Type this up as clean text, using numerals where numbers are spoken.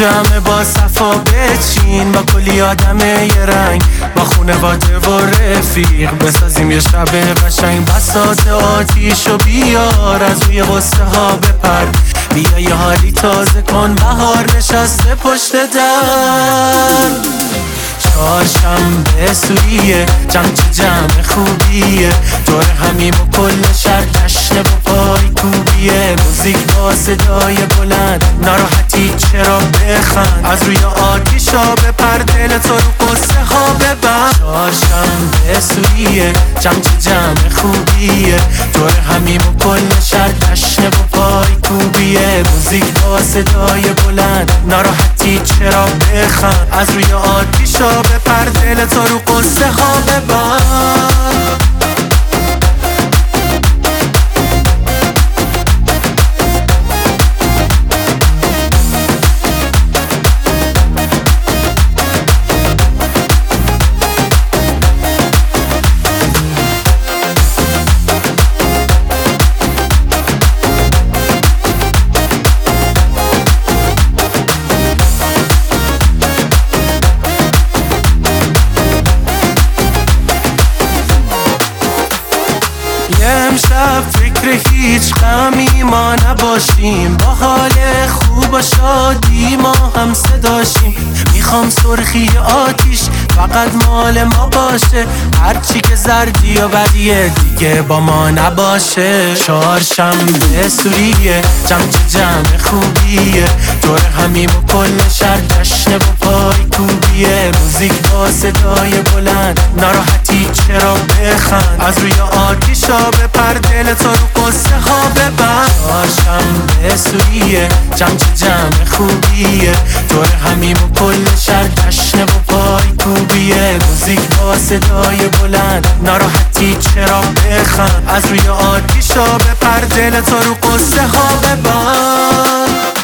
جمع با صفا بچین، با کلی آدم یه رنگ، با خونواده و رفیق بسازیم یه شب قشنگ. بساط آتیش و بیار، از روی غصه ها بپر، بیا یه حالی تازه کن، بهار نشسته پشت در. چهارشنبه سوریه، جمع خوبیه، دور همیم و کل شهر جشنه و پای کوبیه. موزیک با صدای بلند، ناراحتی چرا بخند، از روی آتیشا بپر، دل تو رو قصه ها ببند. چهارشنبه سوریه، جمع خوبیه، دور همیم و کل شهر جشنه و پای کوبیه. موزیک با صدای بلند، ناراحتی چرا بخند، از روی آتیشا بپر، دل تو رو قصه ها ببند. امشب فکر هیچ غمی ما نباشیم، با حال خوب و شادی ما هم صداشیم. میخوام سرخی آتیش فقط مال ما باشه، هرچی که زردی و بدیه دیگه با ما نباشه. چهارشنبه سوریه، جمع خوبیه، دور همیم و کل شهر جشنه و پای کوبیه. موزیک با صدای بلند، ناراحتی چرا بخند، از روی آتیشا بپر، دل تو رو قصه ها ببند. چهارشنبه سوریه، جمع خوبیه، دور همیم و کل شهر جشنه و پای کوبیه. موزیک با صدای بلند، ناراحتی چرا بخند، از روی آتیشا بپر، دل تو رو قصه ها ببند.